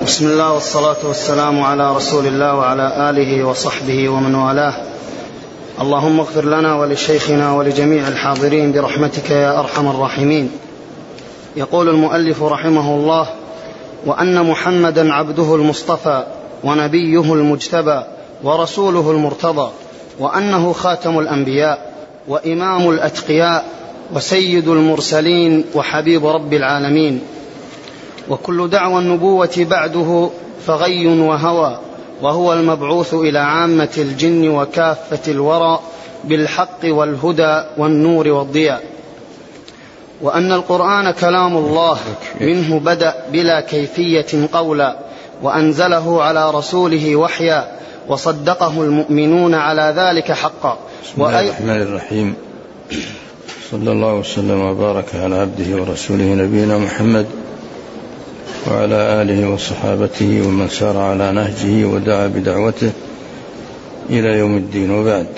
بسم الله والصلاة والسلام على رسول الله وعلى آله وصحبه ومن والاه. اللهم اغفر لنا ولشيخنا ولجميع الحاضرين برحمتك يا أرحم الراحمين. يقول المؤلف رحمه الله: وأن محمدا عبده المصطفى ونبيه المجتبى ورسوله المرتضى، وأنه خاتم الأنبياء وإمام الأتقياء وسيد المرسلين وحبيب رب العالمين. وكل دعوى النبوة بعده فغي وهوى، وهو المبعوث إلى عامة الجن وكافة الورى بالحق والهدى والنور والضياء. وأن القرآن كلام الله منه بدأ بلا كيفية قولا، وأنزله على رسوله وحيا، وصدقه المؤمنون على ذلك حقا. بسم الله الرحمن الرحيم. صلى الله وسلم وبارك على عبده ورسوله نبينا محمد وعلى آله وصحابته ومن سار على نهجه ودعا بدعوته إلى يوم الدين. وبعد،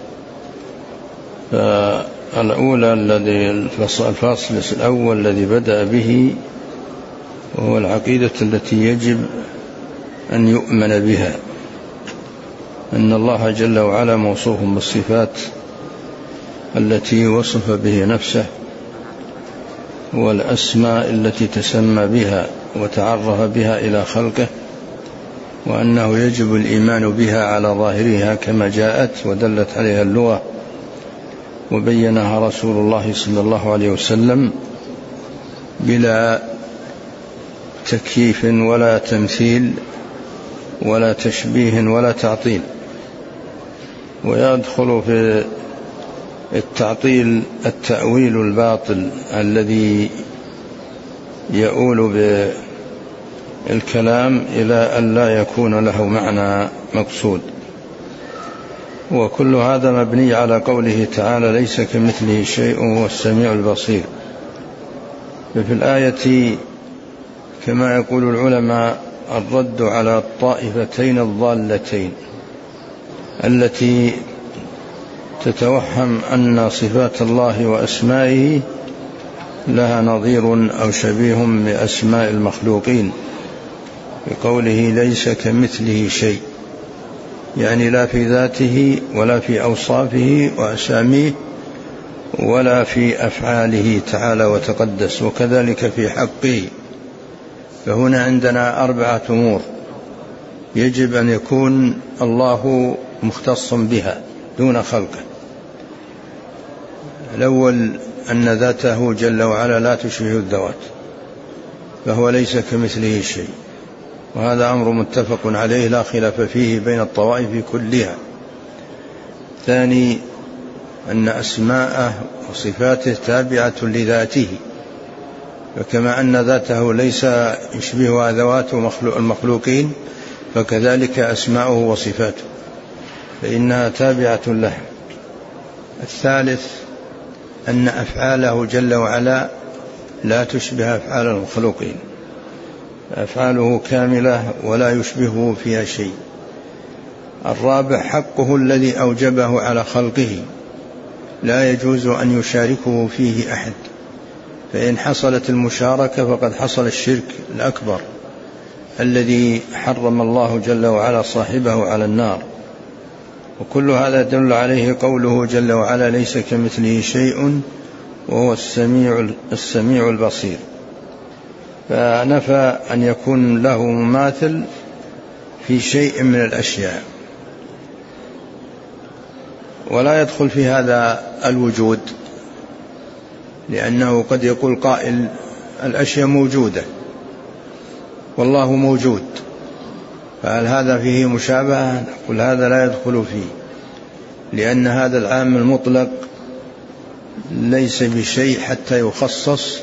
الأولى الفصل الأول الذي بدأ به وهو العقيدة التي يجب أن يؤمن بها، أن الله جل وعلا موصوف بالصفات التي وصف به نفسه والأسماء التي تسمى بها وتعرف بها إلى خلقه، وأنه يجب الإيمان بها على ظاهرها كما جاءت ودلت عليها اللغة وبينها رسول الله صلى الله عليه وسلم بلا تكييف ولا تمثيل ولا تشبيه ولا تعطيل. ويدخل في التعطيل التأويل الباطل الذي يؤول بالكلام إلى أن لا يكون له معنى مقصود. وكل هذا مبني على قوله تعالى: ليس كمثله شيء وهو السميع البصير. ففي الآية كما يقول العلماء الرد على الطائفتين الضالتين التي تتوهم أن صفات الله وأسمائه لها نظير أو شبيه بأسماء المخلوقين، بقوله ليس كمثله شيء، يعني لا في ذاته ولا في أوصافه وأساميه ولا في أفعاله تعالى وتقدس، وكذلك في حقه. فهنا عندنا 4 أمور يجب أن يكون الله مختص بها دون خلقه. الأول أن ذاته جل وعلا لا تشبه الذوات، فهو ليس كمثله شيء، وهذا أمر متفق عليه لا خلاف فيه بين الطوائف كلها. ثاني، أن أسماءه وصفاته تابعة لذاته، فكما أن ذاته ليس يشبهها ذوات المخلوقين فكذلك أسماؤه وصفاته فإنها تابعة له. الثالث، أن أفعاله جل وعلا لا تشبه أفعال المخلوقين، أفعاله كاملة ولا يشبهه فيها شيء. الرابع، حقه الذي أوجبه على خلقه لا يجوز أن يشاركه فيه أحد، فإن حصلت المشاركة فقد حصل الشرك الأكبر الذي حرم الله جل وعلا صاحبه على النار. وكل هذا دل عليه قوله جل وعلا: ليس كمثله شيء وهو السميع البصير. فنفى أن يكون له مماثل في شيء من الأشياء. ولا يدخل في هذا الوجود، لأنه قد يقول قائل: الأشياء موجودة والله موجود، فهل هذا فيه مشابهة؟ نقول هذا لا يدخل فيه، لأن هذا العام المطلق ليس بشيء حتى يخصص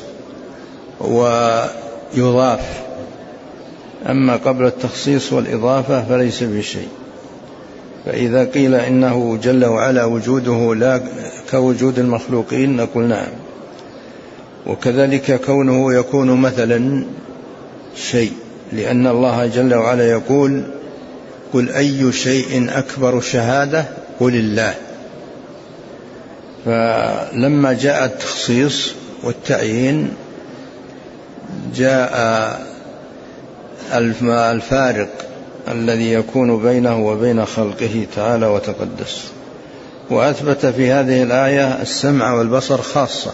ويضاف، أما قبل التخصيص والإضافة فليس بشيء. فإذا قيل إنه جل وعلا وجوده لا كوجود المخلوقين نقول نعم. وكذلك كونه يكون مثلا شيء، لأن الله جل وعلا يقول: قل أي شيء أكبر شهادة قل الله. فلما جاء التخصيص والتعيين جاء الفارق الذي يكون بينه وبين خلقه تعالى وتقدس. وأثبت في هذه الآية السمع والبصر خاصة،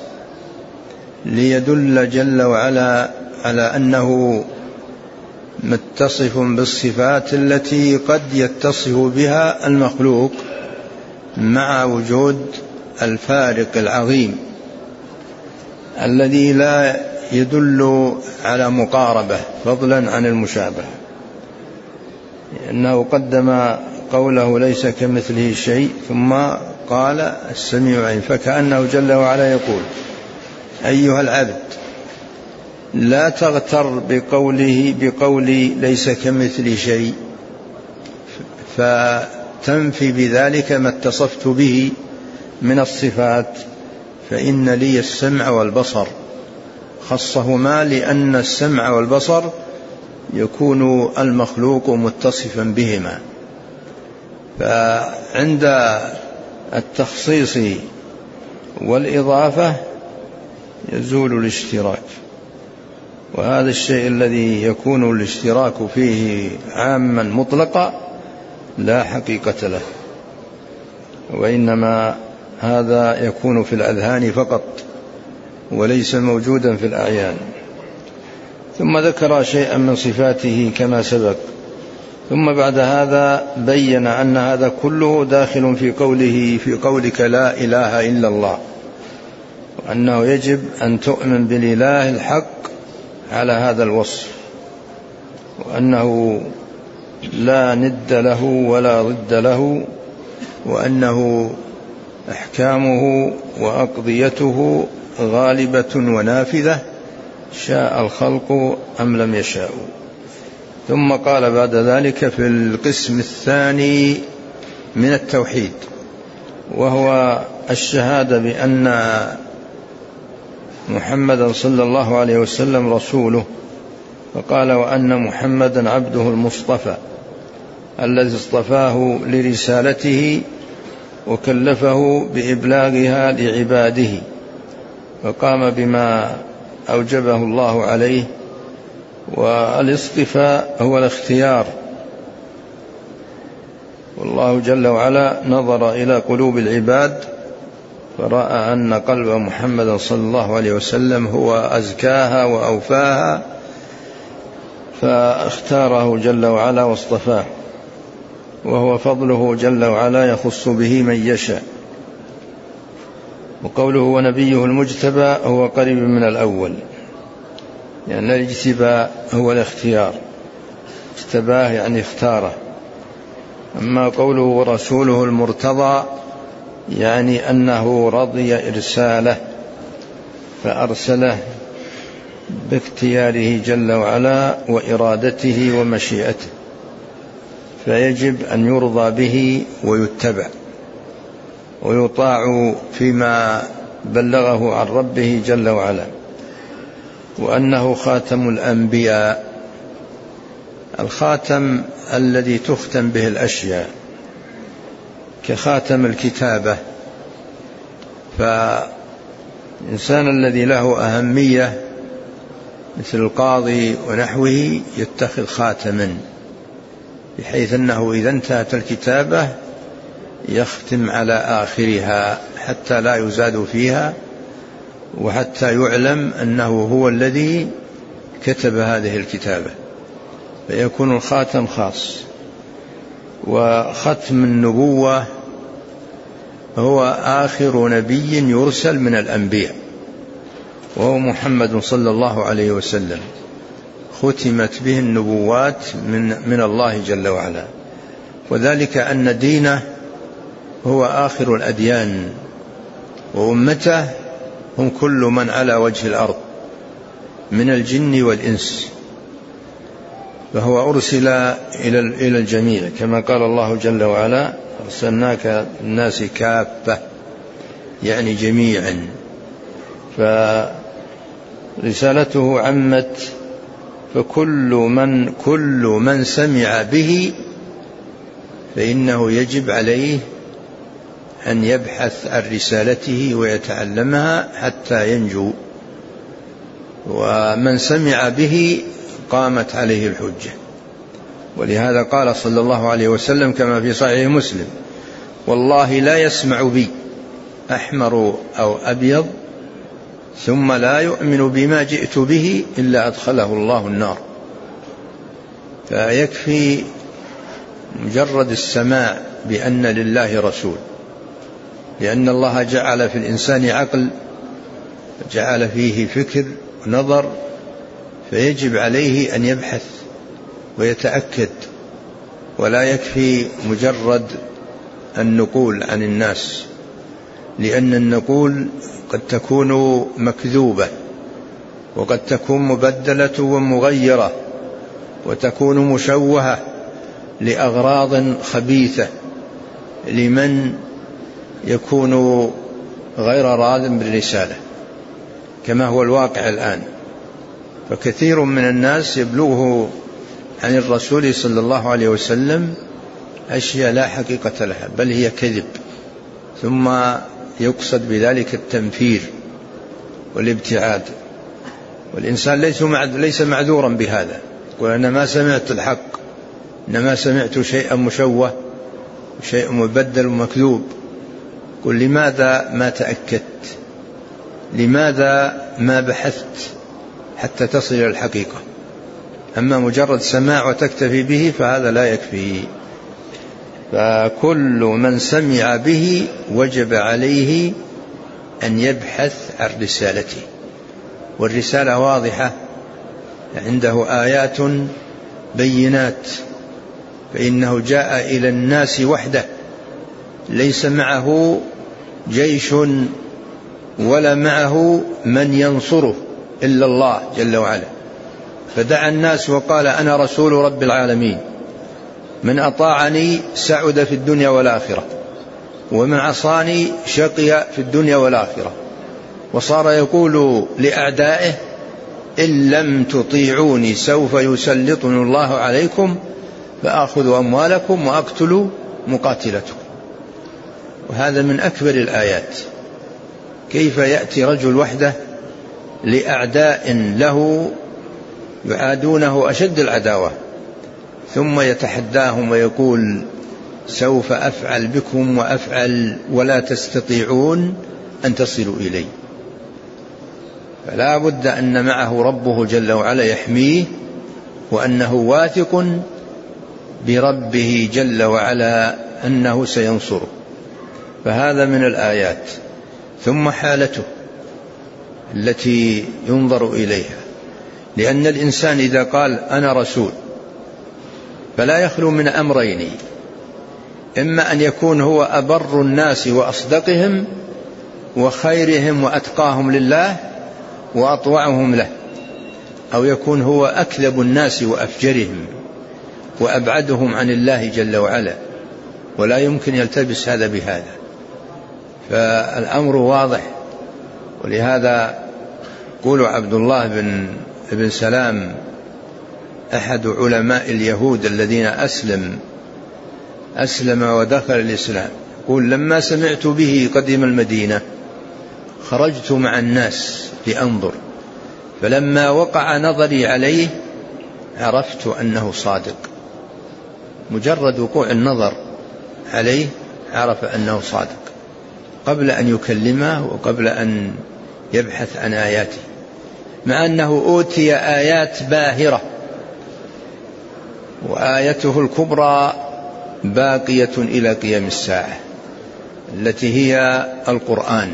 ليدل جل وعلا على أنه متصف بالصفات التي قد يتصف بها المخلوق مع وجود الفارق العظيم الذي لا يدل على مقاربة فضلا عن المشابهة، إنه قدم قوله ليس كمثله شيء ثم قال السميع العليم، فكأنه جل وعلا يقول أيها العبد لا تغتر بقولي ليس كمثل شيء فتنفي بذلك ما اتصفت به من الصفات، فإن لي السمع والبصر، خصهما لأن السمع والبصر يكون المخلوق متصفا بهما، فعند التخصيص والإضافة يزول الاشتراك، وهذا الشيء الذي يكون الاشتراك فيه عاما مطلقا لا حقيقة له، وإنما هذا يكون في الأذهان فقط وليس موجودا في الأعيان. ثم ذكر شيئا من صفاته كما سبق، ثم بعد هذا بين أن هذا كله داخل في قولك لا إله إلا الله، وأنه يجب أن تؤمن بالإله الحق على هذا الوصف، وأنه لا ند له ولا ضد له، وأنه أحكامه وأقضيته غالبة ونافذة شاء الخلق أم لم يشاءوا. ثم قال بعد ذلك في القسم الثاني من التوحيد، وهو الشهادة بأن محمدا صلى الله عليه وسلم رسوله، فقال وأن محمدا عبده المصطفى الذي اصطفاه لرسالته وكلفه بإبلاغها لعباده، فقام بما أوجبه الله عليه. والاصطفاء هو الاختيار، والله جل وعلا نظر إلى قلوب العباد فرأى أن قلب محمد صلى الله عليه وسلم هو أزكاها وأوفاها، فاختاره جل وعلا واصطفاه، وهو فضله جل وعلا يخص به من يشاء. وقوله ونبيه المجتبى هو قريب من الأول، لأن يعني الاجتباء هو الاختيار، اجتباه يعني اختاره. أما قوله ورسوله المرتضى يعني أنه رضي إرساله فأرسله باختياره جل وعلا وإرادته ومشيئته، فيجب أن يرضى به ويتبع ويطاع فيما بلغه عن ربه جل وعلا. وأنه خاتم الأنبياء، الخاتم الذي تختم به الأشياء كخاتم الكتابة، فالإنسان الذي له أهمية مثل القاضي ونحوه يتخذ خاتما، بحيث أنه إذا انتهت الكتابة يختم على آخرها حتى لا يزاد فيها، وحتى يعلم أنه هو الذي كتب هذه الكتابة، فيكون الخاتم خاص. وختم النبوة هو آخر نبي يرسل من الأنبياء، وهو محمد صلى الله عليه وسلم، ختمت به النبوات من الله جل وعلا، وذلك أن دينه هو آخر الأديان، وأمته هم كل من على وجه الأرض من الجن والإنس، فهو أرسل إلى الجميع، كما قال الله جل وعلا أرسلناك الناس كافة، يعني جميعا، فرسالته عمت، فكل من سمع به فإنه يجب عليه أن يبحث عن رسالته ويتعلمها حتى ينجو. ومن سمع به قامت عليه الحجة. ولهذا قال صلى الله عليه وسلم كما في صحيح مسلم: والله لا يسمع بي أحمر أو أبيض ثم لا يؤمن بما جئت به إلا أدخله الله النار. فيكفي مجرد السماع بأن لله رسول، لأن الله جعل في الإنسان عقل، جعل فيه فكر ونظر، فيجب عليه أن يبحث ويتأكد، ولا يكفي مجرد النقول عن الناس، لأن النقول قد تكون مكذوبة، وقد تكون مبدلة ومغيرة، وتكون مشوهة لأغراض خبيثة لمن يكون غير راض بالرسالة، كما هو الواقع الآن. فكثير من الناس يبلغه عن الرسول صلى الله عليه وسلم أشياء لا حقيقة لها، بل هي كذب، ثم يقصد بذلك التنفير والابتعاد. والإنسان ليس معذورا بهذا، يقول أنا ما سمعت الحق، إنما سمعت شيئا مشوه وشيء مبدل ومكذوب. قل لماذا ما تأكدت؟ لماذا ما بحثت حتى تصل إلى الحقيقة؟ أما مجرد سماع وتكتفي به فهذا لا يكفي. فكل من سمع به وجب عليه أن يبحث عن رسالته، والرسالة واضحة، عنده آيات بينات، فإنه جاء إلى الناس وحده، ليس معه جيش ولا معه من ينصره إلا الله جل وعلا. فدعا الناس وقال: أنا رسول رب العالمين، من أطاعني سعد في الدنيا والآخرة، ومن عصاني شقي في الدنيا والآخرة. وصار يقول لأعدائه: إن لم تطيعوني سوف يسلطني الله عليكم فآخذ أموالكم وأقتل مقاتلتكم. وهذا من أكبر الآيات. كيف يأتي رجل وحده لأعداء له يعادونه أشد العداوة، ثم يتحداهم ويقول: سوف أفعل بكم وأفعل ولا تستطيعون أن تصلوا إلي. فلا بد أن معه ربه جل وعلا يحميه، وأنه واثق بربه جل وعلا أنه سينصره. فهذا من الآيات. ثم حالته التي ينظر إليها، لأن الإنسان إذا قال أنا رسول فلا يخلو من أمرين: إما أن يكون هو أبر الناس وأصدقهم وخيرهم وأتقاهم لله وأطوعهم له، أو يكون هو أكذب الناس وأفجرهم وأبعدهم عن الله جل وعلا، ولا يمكن يلتبس هذا بهذا. فالأمر واضح. ولهذا يقول عبد الله بن سلام أحد علماء اليهود الذين أسلم ودخل الإسلام، يقول: لما سمعت به قدم المدينة خرجت مع الناس لأنظر، فلما وقع نظري عليه عرفت أنه صادق. مجرد وقوع النظر عليه عرف أنه صادق قبل أن يكلمه وقبل أن يبحث عن آياته، مع أنه أوتي آيات باهرة، وآيته الكبرى باقية إلى قيام الساعة التي هي القرآن.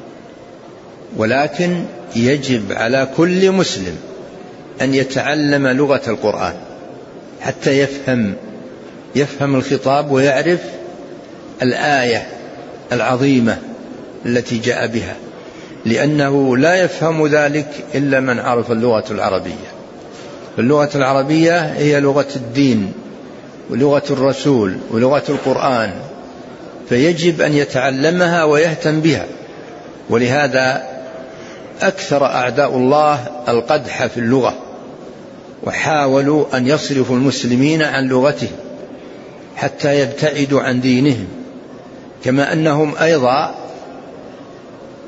ولكن يجب على كل مسلم أن يتعلم لغة القرآن حتى يفهم الخطاب ويعرف الآية العظيمة التي جاء بها، لأنه لا يفهم ذلك إلا من عرف اللغة العربية. اللغة العربية هي لغة الدين ولغة الرسول ولغة القرآن، فيجب أن يتعلمها ويهتم بها. ولهذا أكثر أعداء الله القدح في اللغة، وحاولوا أن يصرفوا المسلمين عن لغته حتى يبتعدوا عن دينهم، كما أنهم أيضا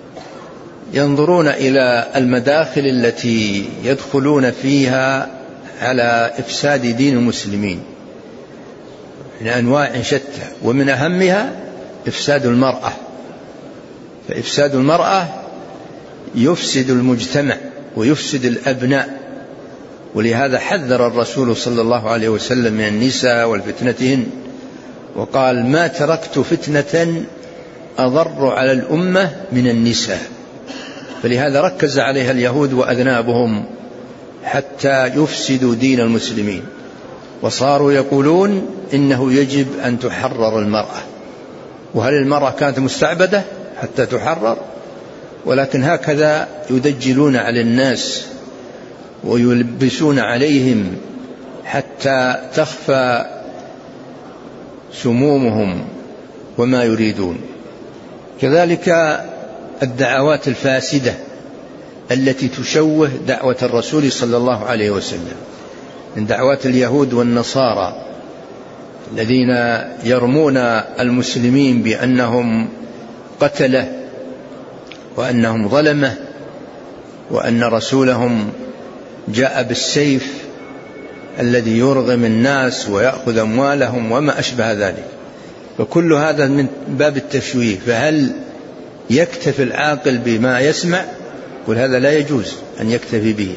ينظرون إلى المداخل التي يدخلون فيها على إفساد دين المسلمين لأنواع شتى، ومن أهمها إفساد المرأة. فإفساد المرأة يفسد المجتمع ويفسد الأبناء، ولهذا حذر الرسول صلى الله عليه وسلم من النساء والفتنتهن، وقال: ما تركت فتنة أضر على الأمة من النساء. فلهذا ركز عليها اليهود وأذنابهم حتى يفسدوا دين المسلمين، وصاروا يقولون إنه يجب أن تحرر المرأة. وهل المرأة كانت مستعبدة حتى تحرر؟ ولكن هكذا يدجلون على الناس ويلبسون عليهم حتى تخفى سمومهم وما يريدون. كذلك الدعوات الفاسدة التي تشوه دعوة الرسول صلى الله عليه وسلم، من دعوات اليهود والنصارى الذين يرمون المسلمين بأنهم قتلة وأنهم ظلمة وأن رسولهم جاء بالسيف الذي يرغم الناس ويأخذ أموالهم وما أشبه ذلك. فكل هذا من باب التشويه. فهل يكتفي العاقل بما يسمع؟ وهذا لا يجوز أن يكتفي به.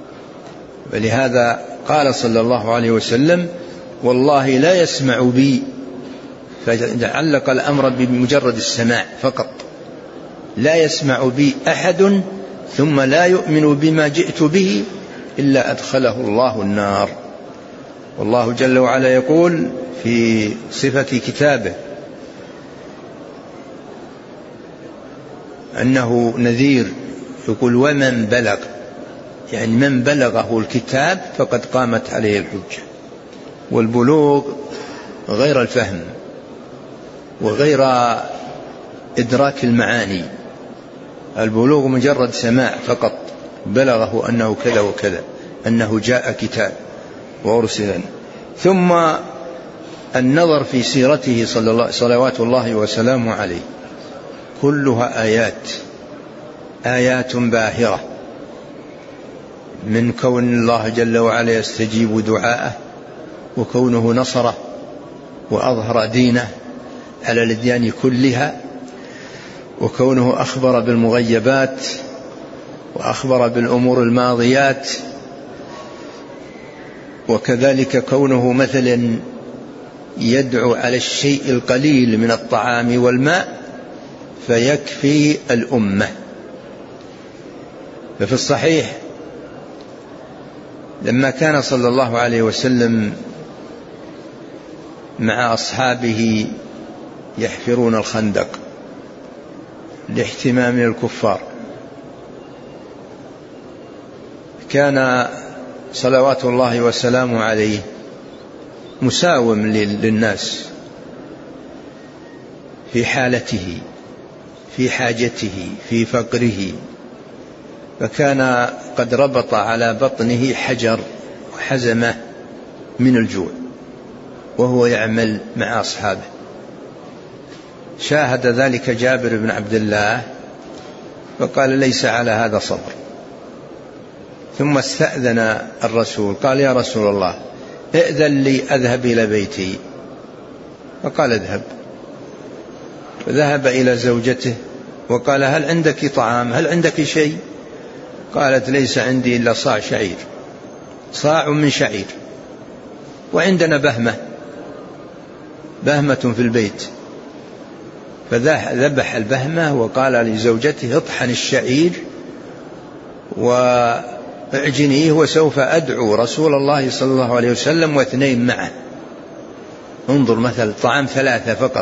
ولهذا قال صلى الله عليه وسلم: والله لا يسمع بي، فعلق الأمر بمجرد السماع فقط. لا يسمع بي أحد ثم لا يؤمن بما جئت به إلا أدخله الله النار. والله جل وعلا يقول في صفة كتابه أنه نذير، يقول: ومن بلغ، يعني من بلغه الكتاب فقد قامت عليه الحجة. والبلوغ غير الفهم وغير إدراك المعاني، البلوغ مجرد سماع فقط، بلغه أنه كذا وكذا، أنه جاء كتاب وأرسل. ثم النظر في سيرته صلوات الله وسلامه عليه، كلها آيات باهرة، من كون الله جل وعلا يستجيب دعاءه، وكونه نصره وأظهر دينه على الأديان كلها، وكونه أخبر بالمغيبات وأخبر بالأمور الماضيات، وكذلك كونه مثلا يدعو على الشيء القليل من الطعام والماء فيكفي الأمة. ففي الصحيح لما كان صلى الله عليه وسلم مع أصحابه يحفرون الخندق لاحتمام الكفار، كان صلوات الله وسلامه عليه مساوم للناس في حالته، في حاجته، في فقره، فكان قد ربط على بطنه حجر وحزمه من الجوع وهو يعمل مع أصحابه. شاهد ذلك جابر بن عبد الله فقال: ليس على هذا صبر. ثم استأذن الرسول، قال: يا رسول الله ائذن لي أذهب إلى بيتي. فقال: اذهب. فذهب إلى زوجته وقال: هل عندك طعام؟ هل عندك شيء؟ قالت: ليس عندي إلا صاع شعير، صاع من شعير، وعندنا بهمة في البيت. فذبح البهمة وقال لزوجته: اطحن الشعير واعجنيه وسوف أدعو رسول الله صلى الله عليه وسلم واثنين معه. انظر، مثل طعام 3 فقط.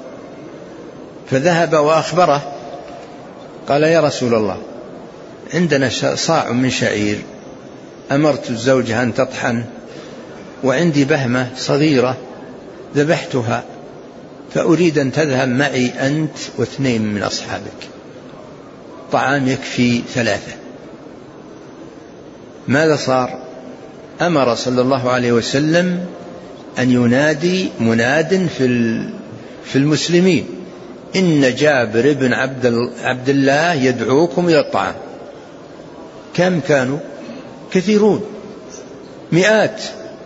فذهب وأخبره، قال: يا رسول الله عندنا صاع من شعير، أمرت الزوجة أن تطحن، وعندي بهمة صغيرة ذبحتها، فأريد أن تذهب معي أنت واثنين من أصحابك، طعام يكفي 3. ماذا صار؟ أمر صلى الله عليه وسلم أن ينادي مناد في المسلمين: إن جابر بن عبد الله يدعوكم إلى الطعام. كم كانوا؟ كثيرون، مئات،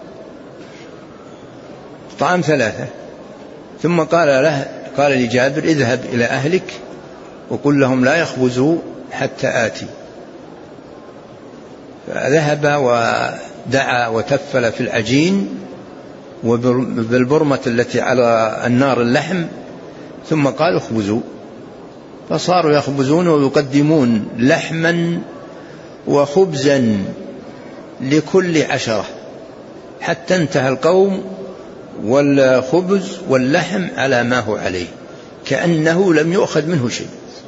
طعام 3. ثم قال لجابر: اذهب إلى أهلك وقل لهم لا يخبزوا حتى آتي. فذهب ودعا وتفل في العجين وبالبرمة التي على النار اللحم، ثم قال: اخبزوا. فصاروا يخبزون ويقدمون لحما وخبزا لكل 10، حتى انتهى القوم والخبز واللحم على ما هو عليه، كأنه لم يؤخذ منه شيء.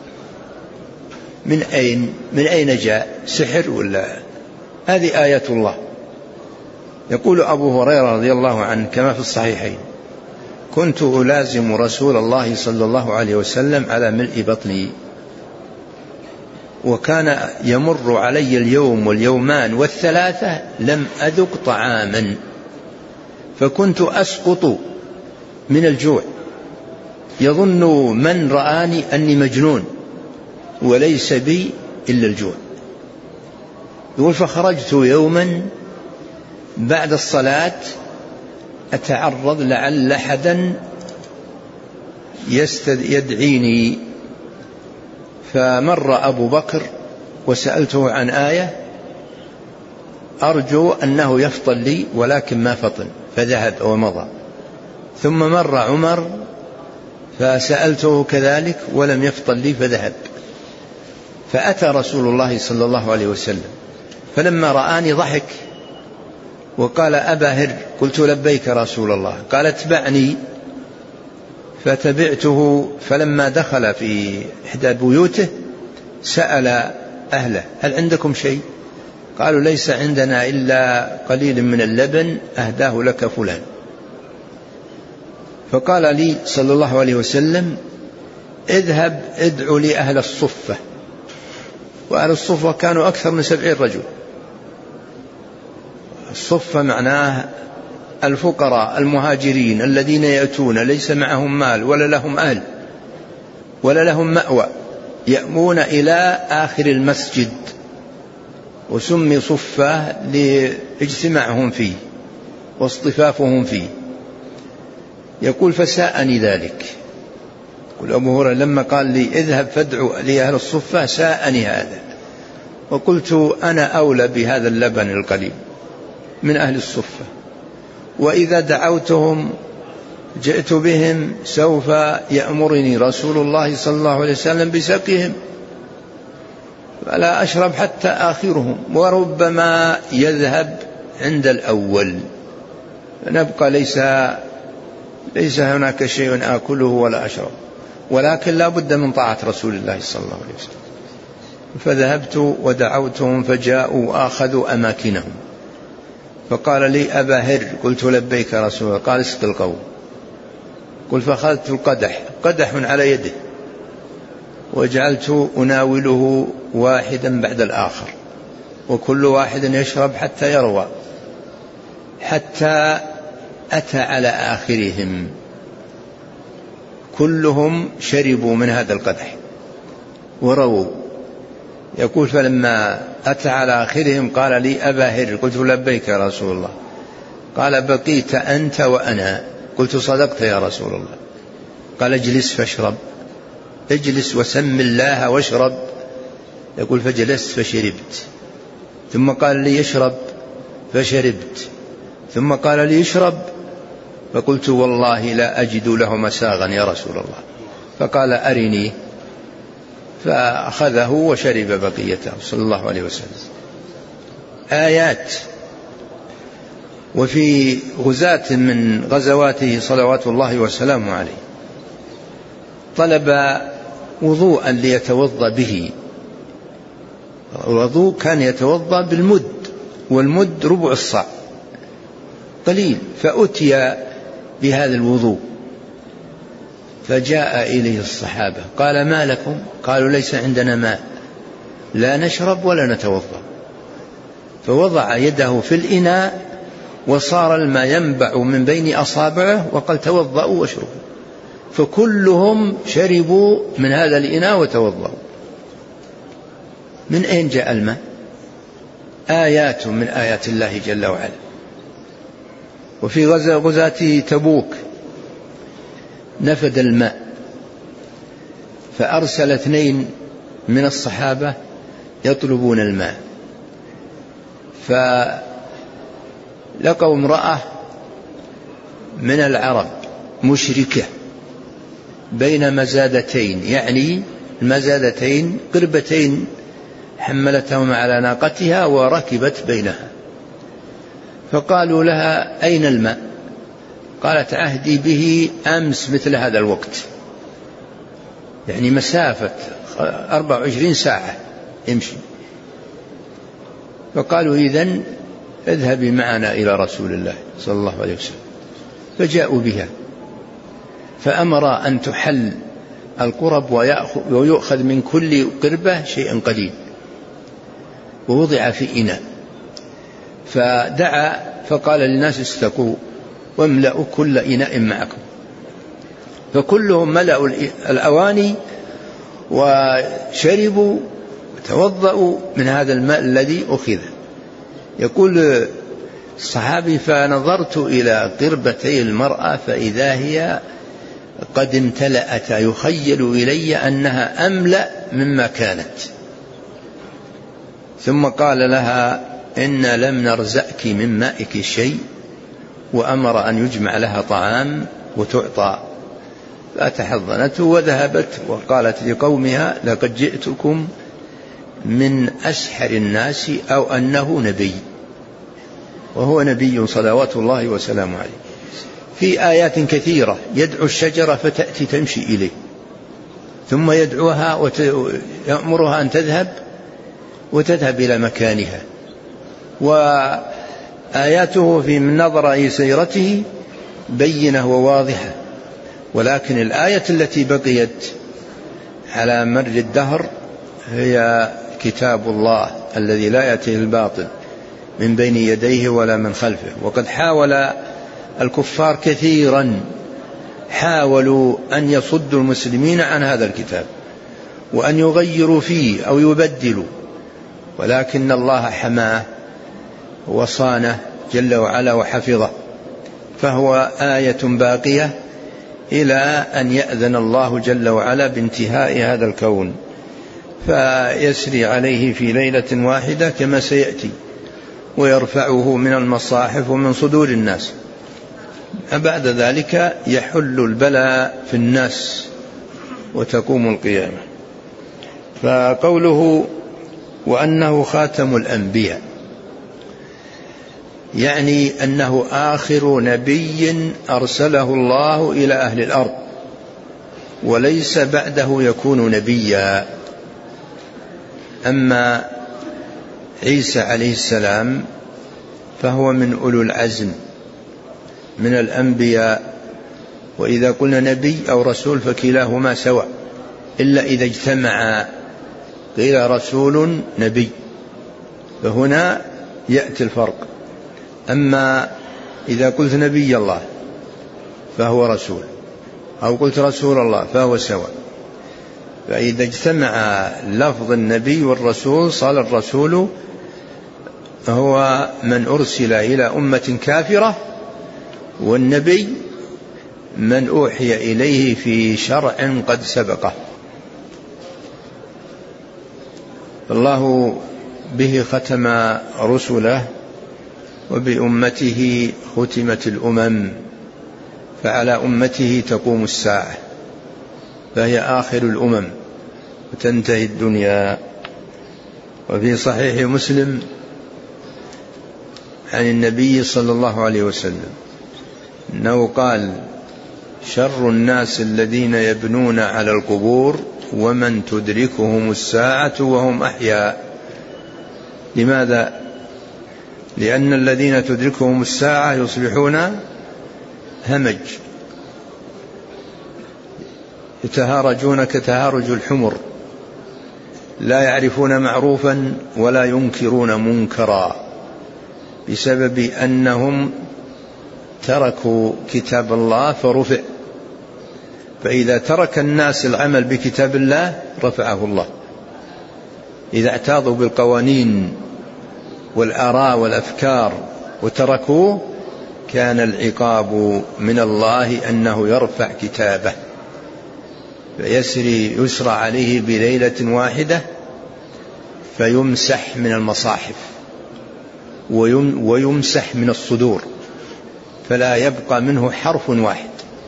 من أين جاء؟ سحر ولا؟ هذه آيات الله. يقول أبو هريرة رضي الله عنه كما في الصحيحين: كنت ألازم رسول الله صلى الله عليه وسلم على ملء بطني، وكان يمر علي اليوم واليومان والثلاثة لم أذق طعاما، فكنت أسقط من الجوع، يظن من رآني أني مجنون وليس بي إلا الجوع. يقول: فخرجت يوما بعد الصلاة أتعرض لعل أحدا يدعيني، فمر أبو بكر وسألته عن آية أرجو أنه يفطن لي، ولكن ما فطن فذهب ومضى. ثم مر عمر فسألته كذلك ولم يفطن لي فذهب. فأتى رسول الله صلى الله عليه وسلم، فلما رآني ضحك وقال: أبا هر. قلت: لبيك رسول الله. قال: اتبعني. فتبعته، فلما دخل في إحدى بيوته سأل أهله: هل عندكم شيء؟ قالوا: ليس عندنا إلا قليل من اللبن أهداه لك فلان. فقال لي صلى الله عليه وسلم: اذهب ادعو لي أهل الصفة. وأهل الصفة كانوا أكثر من 70 رجل. الصفة معناه الفقراء المهاجرين الذين يأتون ليس معهم مال ولا لهم أهل ولا لهم مأوى، يأمون إلى آخر المسجد، وسمي صفة لاجتماعهم فيه واصطفافهم فيه. يقول: فساءني ذلك. يقول أبو هريرة: لما قال لي اذهب فادعو لي أهل الصفة ساءني هذا، وقلت أنا أولى بهذا اللبن القليل من أهل الصفة، وإذا دعوتهم جئت بهم سوف يأمرني رسول الله صلى الله عليه وسلم بسقيهم، فلا أشرب حتى آخرهم، وربما يذهب عند الأول، فنبقى ليس هناك شيء آكله ولا أشرب، ولكن لا بد من طاعة رسول الله صلى الله عليه وسلم. فذهبت ودعوتهم فجاءوا وآخذوا أماكنهم. فقال لي: أبا هر. قلت: لبيك رسول الله. قال: اسق القوم. قل: فأخذت القدح، قدح على يده، وجعلت أناوله واحدا بعد الآخر، وكل واحد يشرب حتى يروى، حتى أتى على آخرهم، كلهم شربوا من هذا القدح ورووا. يقول: فلما أتى على آخرهم قال لي: أبا هر. قلت: لبيك يا رسول الله. قال: بقيت أنت وأنا. قلت: صدقت يا رسول الله. قال: اجلس فاشرب، اجلس وسم الله واشرب. يقول: فجلست فشربت، ثم قال لي: اشرب، فشربت، ثم قال لي: اشرب، فقلت: والله لا أجد له مساغا يا رسول الله. فقال: أرني، فأخذه وشرب بقيته صلى الله عليه وسلم. آيات. وفي غزاة من غزواته صلوات الله وسلامه عليه طلب وضوءا ليتوضأ به. الوضوء كان يتوضأ بالمد، والمد ربع الصاع قليل، فأتي بهذا الوضوء، فجاء إليه الصحابة قال: ما لكم؟ قالوا: ليس عندنا ماء، لا نشرب ولا نتوضأ. فوضع يده في الإناء وصار الماء ينبع من بين أصابعه وقال: توضأوا واشربوا. فكلهم شربوا من هذا الإناء وتوضأوا. من أين جاء الماء؟ آيات من آيات الله جل وعلا. وفي غزاة تبوك نفد الماء، فأرسل 2 من الصحابة يطلبون الماء، فلقوا امرأة من العرب مشركة بين مزادتين، يعني المزادتين قربتين حملتهم على ناقتها وركبت بينها، فقالوا لها أين الماء؟ قالت عهدي به أمس مثل هذا الوقت، يعني مسافة 24 ساعة يمشي. فقالوا إذن اذهبي معنا إلى رسول الله صلى الله عليه وسلم. فجاءوا بها، فأمر أن تحل القرب ويؤخذ من كل قربة شيء قليل، ووضع في إناء، فدعا فقال للناس استقوا واملأوا كل إناء معكم، فكلهم ملأوا الأواني وشربوا وتوضأوا من هذا الماء الذي أخذ. يقول الصحابي فنظرت إلى قربتي المرأة فإذا هي قد امتلأتا، يخيل إلي أنها أملأ مما كانت. ثم قال لها إن لم نرزقك من مائك شيء، وأمر أن يجمع لها طعام وتعطى. فأتحضنته وذهبت وقالت لقومها لقد جئتكم من أسحر الناس أو أنه نبي، وهو نبي صلوات الله وسلامه عليه. في آيات كثيرة يدعو الشجرة فتأتي تمشي إليه، ثم يدعوها ويأمرها أن تذهب وتذهب إلى مكانها. وآياته في من نظر إلى سيرته بينة وواضحة. ولكن الآية التي بقيت على مر الدهر هي كتاب الله الذي لا يأتيه الباطل من بين يديه ولا من خلفه. وقد حاول الكفار كثيرا، حاولوا أن يصدوا المسلمين عن هذا الكتاب وأن يغيروا فيه أو يبدلوا، ولكن الله حماه وصانه جل وعلا وحفظه، فهو آية باقية إلى أن يأذن الله جل وعلا بانتهاء هذا الكون، فيسري عليه في ليلة واحدة كما سيأتي، ويرفعه من المصاحف ومن صدور الناس. بعد ذلك يحل البلاء في الناس وتقوم القيامة. فقوله وأنه خاتم الأنبياء يعني أنه آخر نبي أرسله الله إلى أهل الأرض، وليس بعده يكون نبيا. أما عيسى عليه السلام فهو من أولو العزم من الأنبياء، وإذا قلنا نبي أو رسول فكلاهما سواء، إلا إذا اجتمعا قيل رسول نبي، فهنا يأتي الفرق. أما إذا قلت نبي الله فهو رسول، أو قلت رسول الله فهو سواء. فإذا اجتمع لفظ النبي والرسول صار الرسول هو من أرسل إلى أمة كافرة، والنبي من أوحي إليه في شرع قد سبقه. الله به ختم رسله، وبأمته ختمت الأمم، فعلى أمته تقوم الساعة، فهي آخر الأمم وتنتهي الدنيا. وفي صحيح مسلم عن النبي صلى الله عليه وسلم أنه قال شر الناس الذين يبنون على القبور ومن تدركهم الساعة وهم أحياء. لماذا؟ لأن الذين تدركهم الساعة يصبحون همج، يتهارجون كتهارج الحمر، لا يعرفون معروفا ولا ينكرون منكرا، بسبب أنهم تركوا كتاب الله فرفع. فإذا ترك الناس العمل بكتاب الله رفعه الله. إذا اعتاضوا بالقوانين والآراء والأفكار وتركوه، كان العقاب من الله أنه يرفع كتابه يسرى عليه بليلة واحدة فيمسح من المصاحف ويمسح من الصدور، فلا يبقى منه حرف واحد،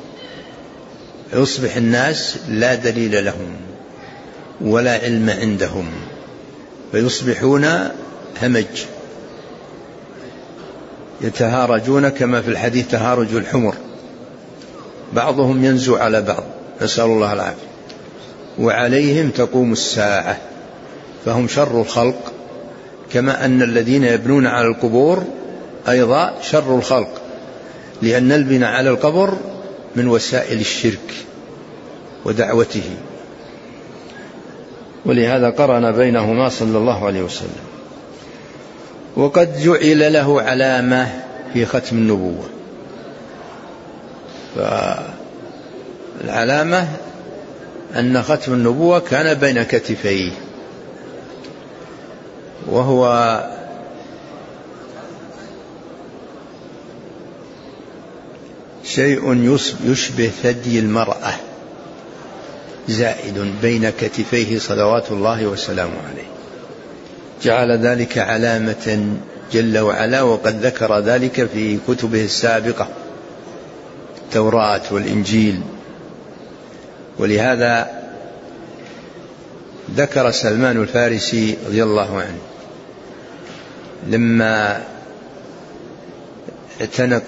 يصبح الناس لا دليل لهم ولا علم عندهم، فيصبحون همج يتهارجون كما في الحديث تهارج الحمر، بعضهم ينزو على بعض، نسأل الله العافية. وعليهم تقوم الساعة، فهم شر الخلق، كما أن الذين يبنون على القبور أيضا شر الخلق، لأن البناء على القبر من وسائل الشرك ودعوته، ولهذا قرن بينهما صلى الله عليه وسلم. وقد جعل له علامة في ختم النبوة، فالعلامة أن ختم النبوة كان بين كتفيه، وهو شيء يشبه ثدي المرأة زائد بين كتفيه صلوات الله وسلامه عليه، جعل ذلك علامة جل وعلا، وقد ذكر ذلك في كتبه السابقة التوراة والإنجيل. ولهذا ذكر سلمان الفارسي رضي الله عنه لما اعتنق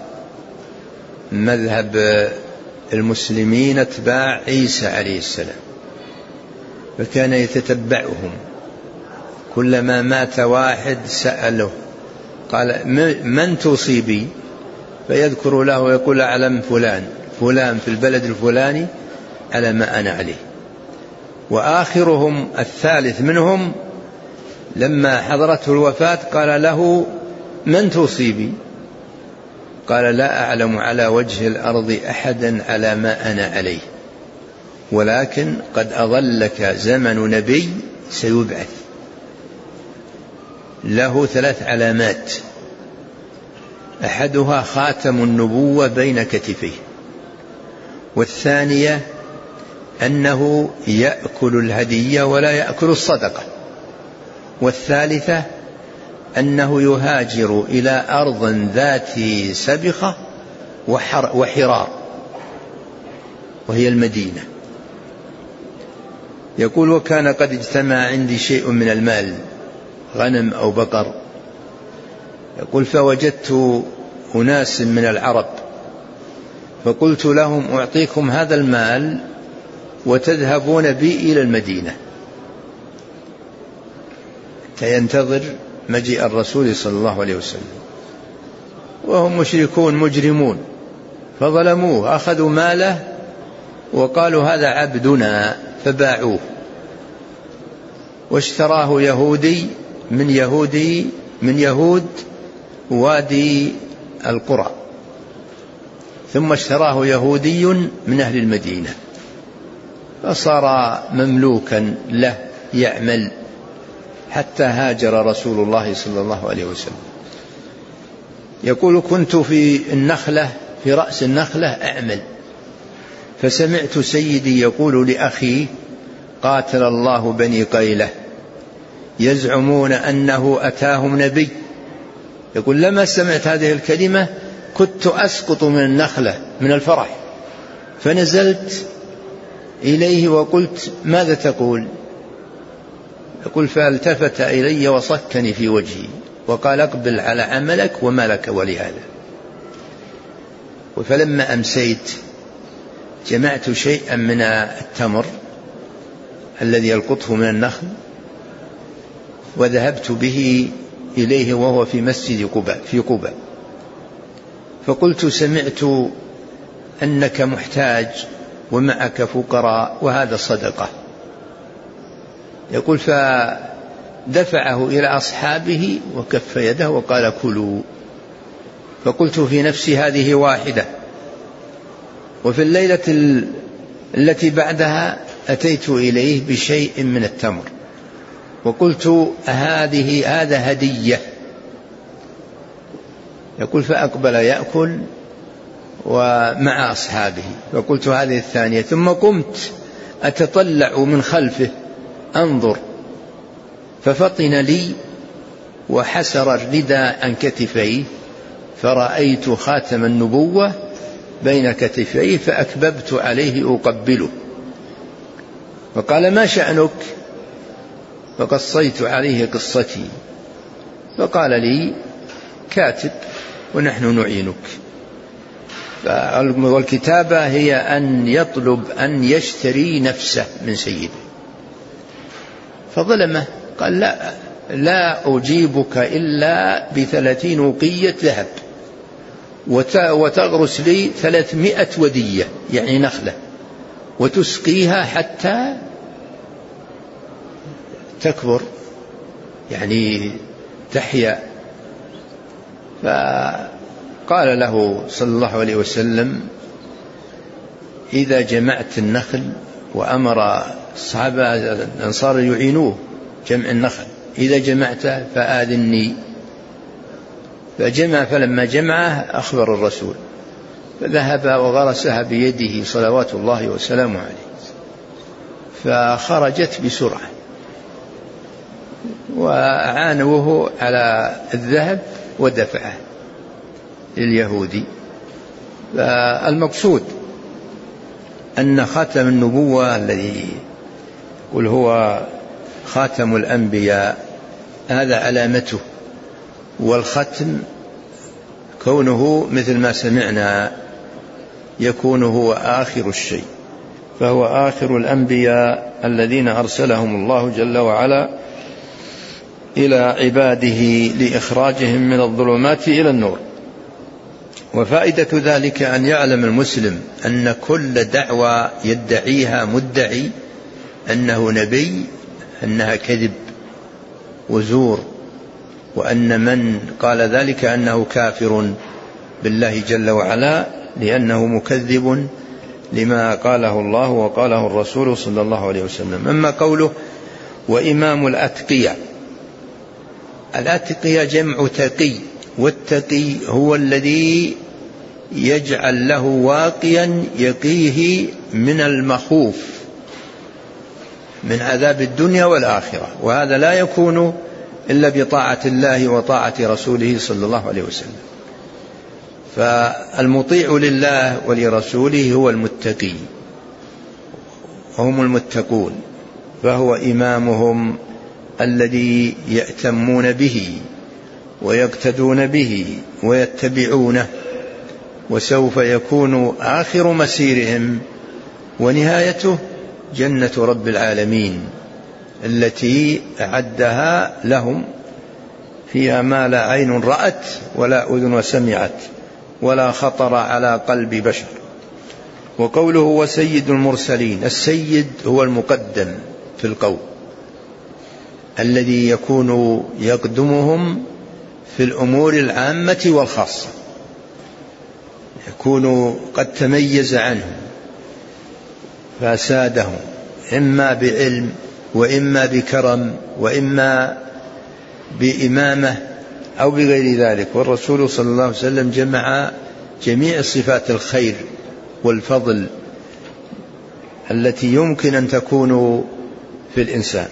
مذهب المسلمين اتباع عيسى عليه السلام، فكان يتتبعهم، كلما مات واحد سأله قال من توصي بي، فيذكر له ويقول أعلم فلان في البلد الفلاني على ما أنا عليه. وآخرهم الثالث منهم لما حضرته الوفاة قال له من توصي بي، قال لا أعلم على وجه الأرض أحدا على ما أنا عليه، ولكن قد أظلك زمن نبي سيبعث له 3 علامات، أحدها خاتم النبوة بين كتفيه، والثانية أنه يأكل الهدية ولا يأكل الصدقة، والثالثة أنه يهاجر إلى أرض ذات سبخة وحرار وهي المدينة. يقول وكان قد اجتمع عندي شيء من المال، غنم أو بقر، يقول فوجدت أناس من العرب فقلت لهم أعطيكم هذا المال وتذهبون بي إلى المدينة، ينتظر مجيء الرسول صلى الله عليه وسلم، وهم مشركون مجرمون فظلموه، أخذوا ماله وقالوا هذا عبدنا فباعوه، واشتراه يهودي من يهود وادي القرى، ثم اشتراه يهودي من أهل المدينة، فصار مملوكا له يعمل حتى هاجر رسول الله صلى الله عليه وسلم. يقول كنت في رأس النخلة أعمل، فسمعت سيدي يقول لأخي قاتل الله بني قيلة يزعمون أنه أتاهم نبي. يقول لما سمعت هذه الكلمة كنت أسقط من النخلة من الفرح، فنزلت إليه وقلت ماذا تقول؟ يقول فالتفت إلي وصكني في وجهي وقال اقبل على عملك وما لك ولهذا. فلما أمسيت جمعت شيئا من التمر الذي يلقطه من النخل وذهبت به إليه وهو في مسجد قباء في قباء، فقلت سمعت أنك محتاج ومعك فقراء وهذا صدقة. يقول فدفعه إلى أصحابه وكف يده وقال كلوا، فقلت في نفسي هذه واحدة. وفي الليلة التي بعدها أتيت إليه بشيء من التمر وقلت هذا هدية. يقول فأقبل يأكل ومع أصحابه، فقلت هذه الثانية. ثم قمت أتطلع من خلفه أنظر، ففطن لي وحسر الرداء عن كتفيه، فرأيت خاتم النبوة بين كتفيه، فأكببت عليه أقبله، فقال ما شأنك؟ فقصيت عليه قصتي، فقال لي كاتب ونحن نعينك. والكتابة هي أن يطلب أن يشتري نفسه من سيده، فظلمه، قال لا أجيبك إلا ب30 وقية ذهب، وتغرس لي 300 ودية يعني نخلة، وتسقيها حتى تكبر يعني تحيا. فقال له صلى الله عليه وسلم إذا جمعت النخل، وأمر الصحابة الأنصار يعينوه جمع النخل، إذا جمعته فآذني. فجمع، فلما جمعه أخبر الرسول، فذهب وغرسها بيده صلوات الله وسلامه عليه، فخرجت بسرعة، وأعانوه على الذهب ودفعه لليهودي. فالمقصود أن خاتم النبوة الذي يقول هو خاتم الأنبياء هذا علامته، والختم كونه مثل ما سمعنا يكون هو آخر الشيء، فهو آخر الأنبياء الذين أرسلهم الله جل وعلا إلى عباده لإخراجهم من الظلمات إلى النور. وفائدة ذلك أن يعلم المسلم أن كل دعوة يدعيها مدعي أنه نبي أنها كذب وزور، وأن من قال ذلك أنه كافر بالله جل وعلا، لأنه مكذب لما قاله الله وقاله الرسول صلى الله عليه وسلم. أما قوله وإمام الأتقياء، الأتقياء جمع تقي، والتقي هو الذي يجعل له واقيا يقيه من المخوف من عذاب الدنيا والآخرة، وهذا لا يكون إلا بطاعة الله وطاعة رسوله صلى الله عليه وسلم. فالمطيع لله ولرسوله هو المتقي، وهم المتقون، فهو إمامهم الذي يأتمون به ويقتدون به ويتبعونه، وسوف يكون آخر مسيرهم ونهايته جنة رب العالمين التي أعدها لهم، فيها ما لا عين رأت ولا أذن سمعت ولا خطر على قلب بشر. وقوله وسيد المرسلين، السيد هو المقدم في القوم الذي يكون يقدمهم في الأمور العامة والخاصة، يكون قد تميز عنهم فسادهم إما بعلم وإما بكرم وإما بإمامة أو بغير ذلك. والرسول صلى الله عليه وسلم جمع جميع صفات الخير والفضل التي يمكن أن تكون في الإنسان،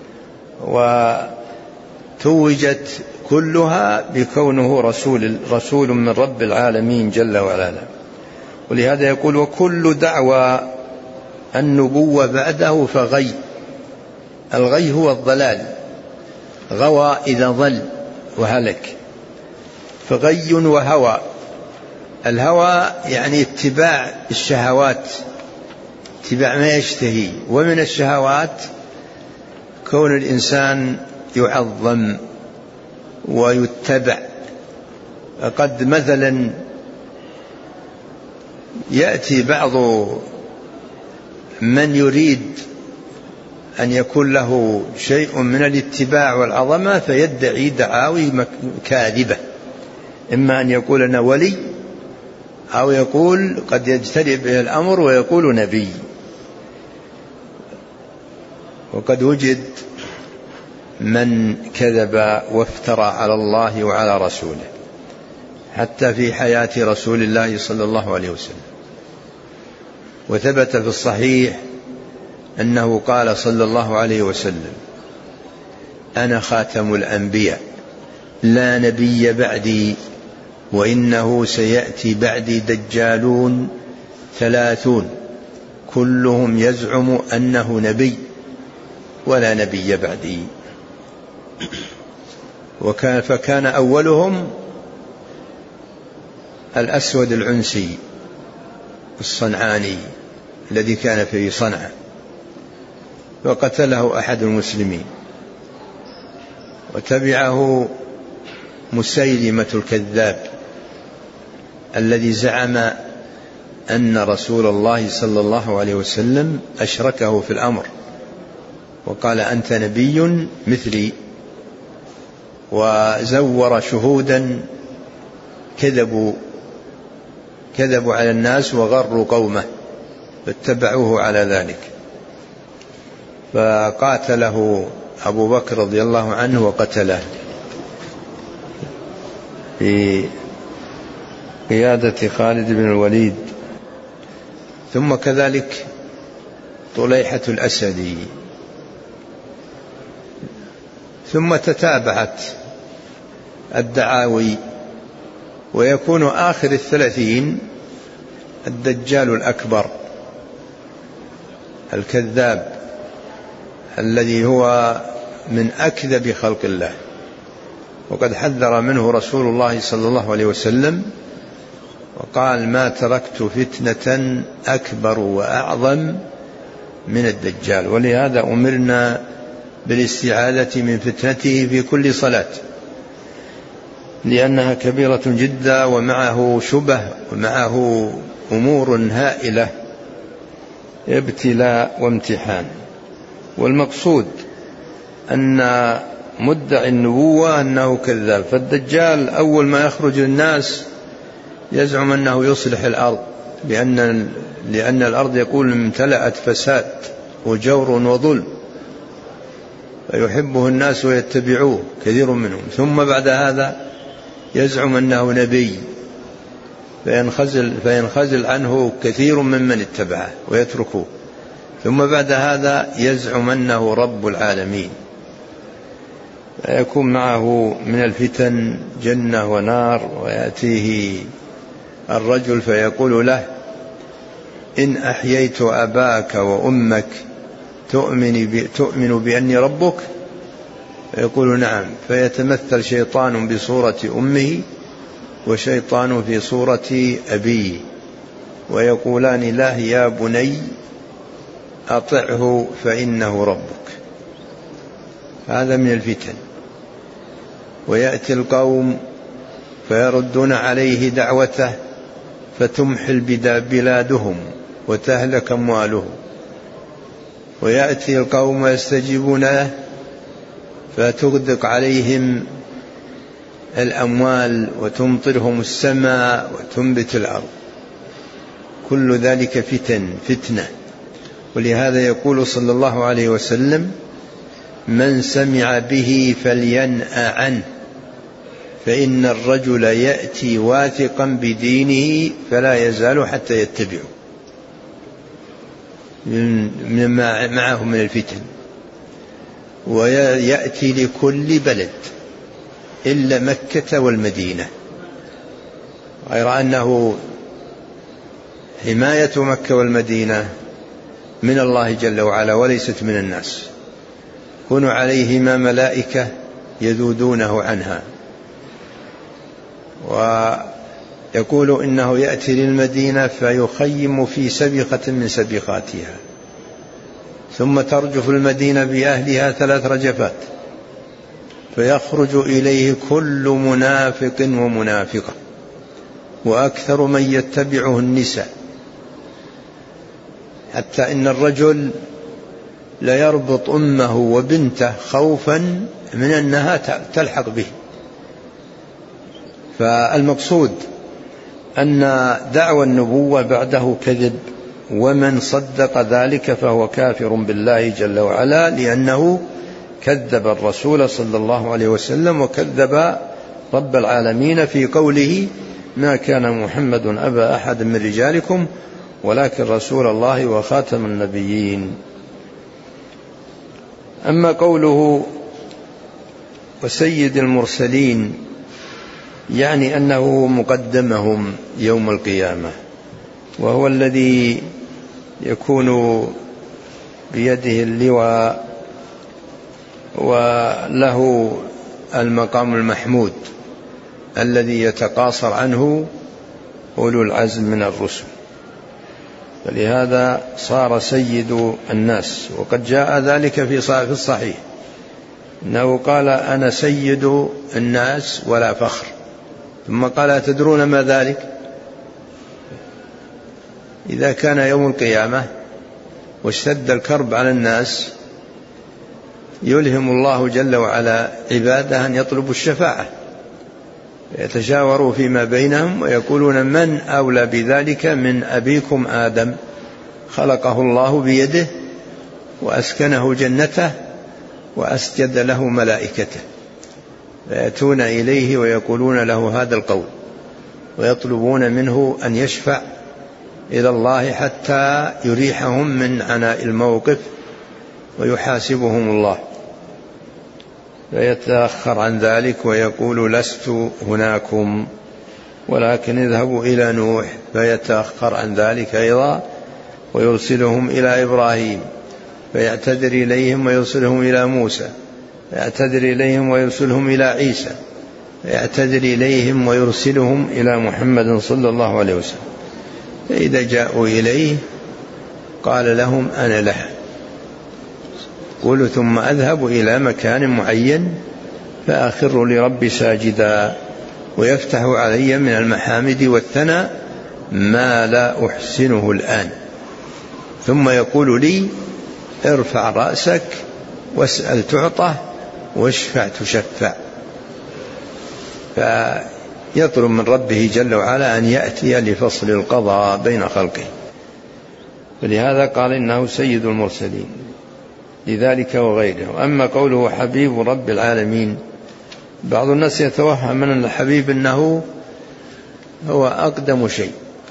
وتوجت كلها بكونه رسول من رب العالمين جل وعلا. ولهذا يقول وكل دعوى النبوة بعده فغي. الغي هو الضلال، غوى إذا ضل وهلك، فغي وهوى. الهوى يعني اتباع الشهوات، اتباع ما يشتهي، ومن الشهوات كون الإنسان يعظم ويتبع. قد مثلا يأتي بعض من يريد أن يكون له شيء من الاتباع والعظمة فيدعي دعاوي كاذبة، إما أن يقول أنا ولي، أو يقول قد يجترئ به الأمر ويقول نبي. وقد وجد من كذب وافترى على الله وعلى رسوله، حتى في حياة رسول الله صلى الله عليه وسلم. وثبت في الصحيح أنه قال صلى الله عليه وسلم: أنا خاتم الأنبياء لا نبي بعدي، وإنه سيأتي بعدي دجالون 30 كلهم يزعم أنه نبي ولا نبي بعدي. فكان أولهم الأسود العنسي الصنعاني الذي كان في صنعاء، وقتله أحد المسلمين، وتبعه مسيلمة الكذاب الذي زعم أن رسول الله صلى الله عليه وسلم أشركه في الأمر، وقال: أنت نبي مثلي، وزور شهودا كذبوا على الناس وغروا قومه فاتبعوه على ذلك. فقاتله أبو بكر رضي الله عنه وقتله في قيادة خالد بن الوليد. ثم كذلك طليحة الأسدي. ثم تتابعت الدعاوي، ويكون آخر 30 الدجال الأكبر الكذاب الذي هو من أكذب خلق الله، وقد حذر منه رسول الله صلى الله عليه وسلم وقال: ما تركت فتنة أكبر وأعظم من الدجال. ولهذا أمرنا بالاستعاذة من فتنته في كل صلاة، لأنها كبيرة جدا ومعه شبه ومعه أمور هائلة، ابتلاء وامتحان. والمقصود أن مدعي النبوة أنه كذاب. فالدجال أول ما يخرج الناس يزعم أنه يصلح الأرض، لأن الأرض يقول امتلأت فساد وجور وظلم، فيحبه الناس ويتبعوه كثير منهم. ثم بعد هذا يزعم أنه نبي، فينخزل عنه كثير ممن اتبعه ويتركوه. ثم بعد هذا يزعم أنه رب العالمين، فيكون معه من الفتن جنة ونار. ويأتيه الرجل فيقول له: إن أحييت أباك وأمك تؤمن بأني ربك؟ فيقول: نعم. فيتمثل شيطان بصورة أمه وشيطان في صورة أبيه، ويقولان له: يا بني أطعه فإنه ربك. هذا من الفتن. ويأتي القوم فيردون عليه دعوته فتمحل بلادهم وتهلك أموالهم. ويأتي القوم ويستجيبون له فتغدق عليهم الأموال وتمطرهم السماء وتنبت الأرض. كل ذلك فتنة. ولهذا يقول صلى الله عليه وسلم: من سمع به فلينأ عنه، فإن الرجل يأتي واثقا بدينه فلا يزال حتى يتبعه. مما معه من الفتن. ويأتي لكل بلد إلا مكة والمدينة، غير أنه حماية مكة والمدينة من الله جل وعلا وليست من الناس. كن عليهما ملائكة يذودونه عنها. ويقول إنه يأتي للمدينة فيخيم في سبخة من سبخاتها، ثم ترجف المدينة بأهلها 3 رجفات، فيخرج إليه كل منافق ومنافقة، وأكثر من يتبعه النساء، حتى إن الرجل لا يربط أمه وبنته خوفا من أنها تلحق به. فالمقصود أن دعوى النبوة بعده كذب، ومن صدق ذلك فهو كافر بالله جل وعلا، لأنه كذب الرسول صلى الله عليه وسلم وكذب رب العالمين في قوله ما كان محمد أبا أحد من رجالكم ولكن رسول الله وخاتم النبيين. أما قوله وسيد المرسلين يعني أنه مقدمهم يوم القيامة، وهو الذي يكون بيده اللواء وله المقام المحمود الذي يتقاصر عنه أولو العزم من الرسل، فلهذا صار سيد الناس. وقد جاء ذلك في الصحيح أنه قال أنا سيد الناس ولا فخر، ثم قال أتدرون ما ذلك؟ إذا كان يوم القيامة واشتد الكرب على الناس يلهم الله جل وعلا عباده أن يطلبوا الشفاعة، يتشاوروا فيما بينهم ويقولون من أولى بذلك من أبيكم آدم خلقه الله بيده وأسكنه جنته وأسجد له ملائكته، فيأتون إليه ويقولون له هذا القول ويطلبون منه أن يشفع إلى الله حتى يريحهم من عناء الموقف ويحاسبهم الله، فيتأخر عن ذلك ويقول لست هناكم ولكن اذهبوا إلى نوح، فيتأخر عن ذلك أيضا ويرسلهم إلى إبراهيم، فيعتذر إليهم ويرسلهم إلى موسى، فيعتذر إليهم ويرسلهم إلى عيسى، فيعتذر إليهم ويرسلهم إلى محمد صلى الله عليه وسلم. فإذا جاءوا إليه قال لهم أنا له، قولوا ثم أذهب إلى مكان معين فأخر لربي ساجدا ويفتح علي من المحامد والثناء ما لا أحسنه الآن، ثم يقول لي ارفع رأسك واسأل تعطى واشفع تشفع، فيطلب من ربه جل وعلا أن يأتي لفصل القضاء بين خلقه، فلهذا قال إنه سيد المرسلين لذلك وغيره. أما قوله حبيب رب العالمين، بعض الناس يتوهم من الحبيب أنه هو أقدم شيء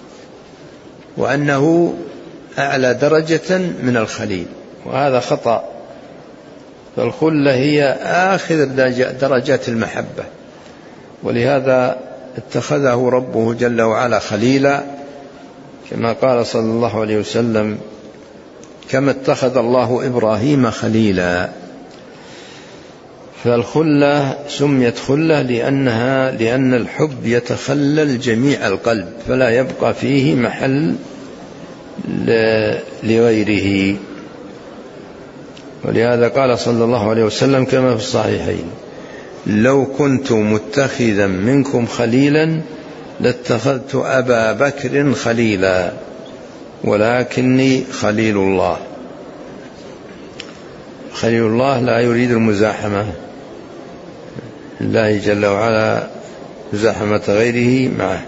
وأنه أعلى درجة من الخليل، وهذا خطأ، فالخلة هي آخر درجات المحبة، ولهذا اتخذه ربه جل وعلا خليلا كما قال صلى الله عليه وسلم كما اتخذ الله إبراهيم خليلا. فالخلة سميت خلة لأن الحب يتخلل جميع القلب فلا يبقى فيه محل لغيره، ولهذا قال صلى الله عليه وسلم كما في الصحيحين لو كنت متخذا منكم خليلا لاتخذت أبا بكر خليلا ولكني خليل الله. خليل الله لا يريد المزاحمة الله جل وعلا، مزاحمة غيره معه.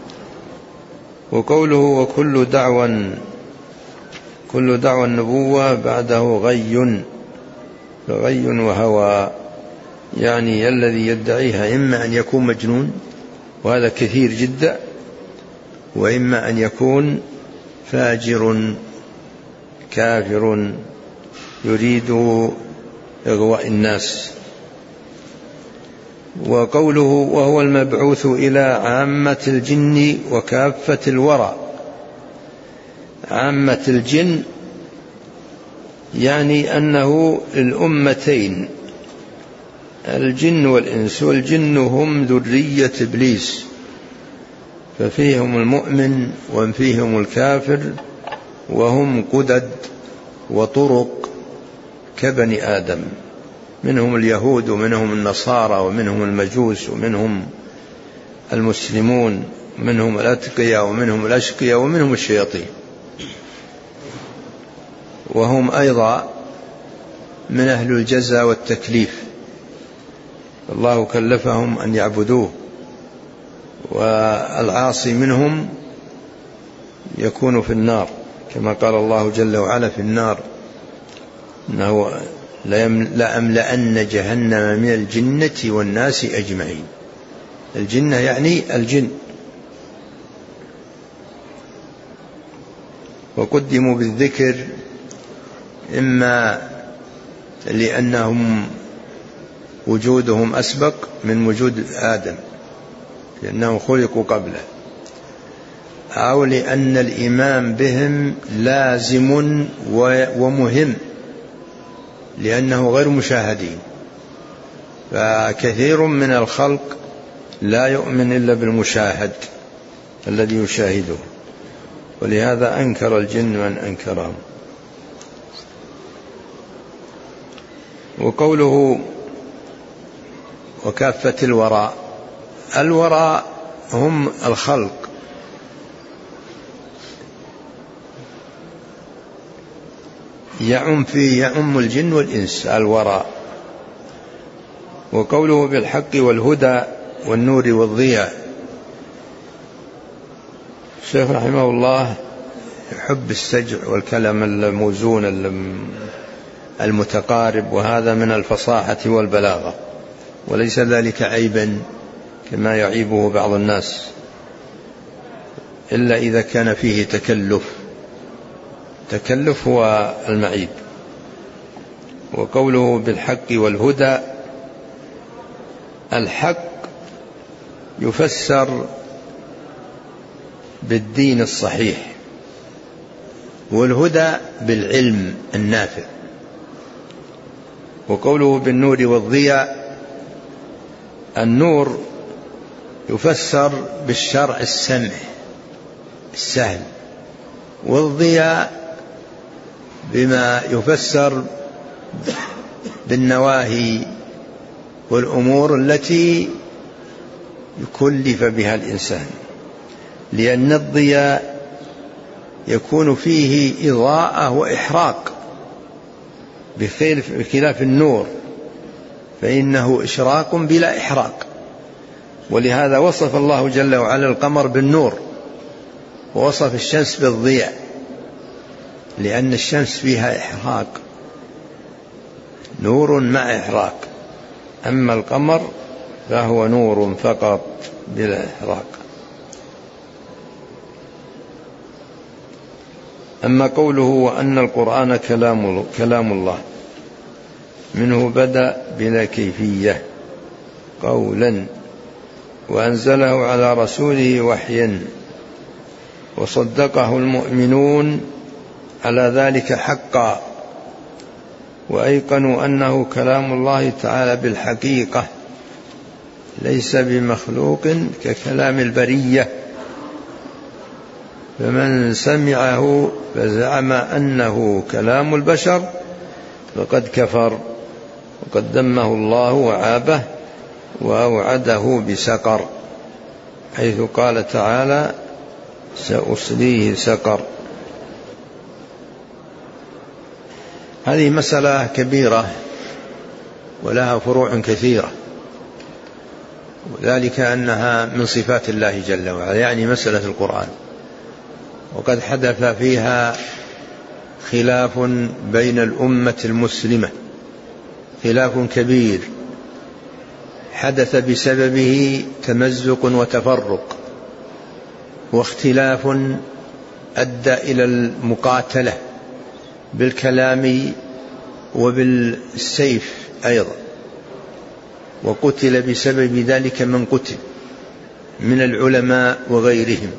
وقوله وكل دعوى النبوة بعده غي وهوى، يعني الذي يدعيها إما أن يكون مجنون وهذا كثير جدا، وإما أن يكون فاجر كافر يريد إغواء الناس. وقوله وهو المبعوث إلى عامة الجن وكافة الورى، عامة الجن يعني أنه الأمتين الجن والإنس، والجن هم ذرية إبليس ففيهم المؤمن وفيهم الكافر، وهم قدد وطرق كبني آدم، منهم اليهود ومنهم النصارى ومنهم المجوس ومنهم المسلمون ومنهم الأتقياء ومنهم الأشقياء ومنهم الشياطين، وهم أيضا من أهل الجزاء والتكليف، الله كلفهم أن يعبدوه، والعاصي منهم يكون في النار كما قال الله جل وعلا في النار إنه لأملأن جهنم من الجنة والناس أجمعين. الجنة يعني الجن. وقدموا بالذكر إما لأنهم وجودهم أسبق من وجود آدم لأنهم خلقوا قبله، أو لأن الإيمان بهم لازم ومهم لأنه غير مشاهدين، فكثير من الخلق لا يؤمن إلا بالمشاهد الذي يشاهده، ولهذا أنكر الجن من أنكرهم. وقوله وكافة الوراء هم الخلق، يعم الجن والإنس الوراء. وقوله بالحق والهدى والنور والضياء، الشيخ رحمه الله يحب السجع والكلام الموزون المتقارب، وهذا من الفصاحة والبلاغة، وليس ذلك عيبا كما يعيبه بعض الناس، إلا إذا كان فيه تكلف هو المعيب. وقوله بالحق والهدى، الحق يفسر بالدين الصحيح، والهدى بالعلم النافع. وقوله بالنور والضياء، النور يفسر بالشرع السمح السهل، والضياء بما يفسر بالنواهي والأمور التي يكلف بها الإنسان، لأن الضياء يكون فيه إضاءة وإحراق بخلاف النور فإنه إشراق بلا إحراق. ولهذا وصف الله جل وعلا القمر بالنور، ووصف الشمس بالضياء، لأن الشمس فيها إحراق، نور مع إحراق، أما القمر فهو نور فقط بلا إحراق. أما قوله وأن القرآن كلام الله منه بدأ بلا كيفية قولا، وأنزله على رسوله وحيا، وصدقه المؤمنون على ذلك حقا، وأيقنوا أنه كلام الله تعالى بالحقيقة ليس بمخلوق ككلام البرية. فمن سمعه فزعم أنه كلام البشر فقد كفر، وقد ذمه الله وعابه وأوعده بسقر، حيث قال تعالى سأصليه سقر. هذه مسألة كبيرة ولها فروع كثيرة، وذلك أنها من صفات الله جل وعلا، يعني مسألة القرآن، وقد حدث فيها خلاف بين الأمة المسلمة، خلاف كبير حدث بسببه تمزق وتفرق، واختلاف أدى إلى المقاتلة بالكلام وبالسيف أيضا، وقتل بسبب ذلك من قتل من العلماء وغيرهم.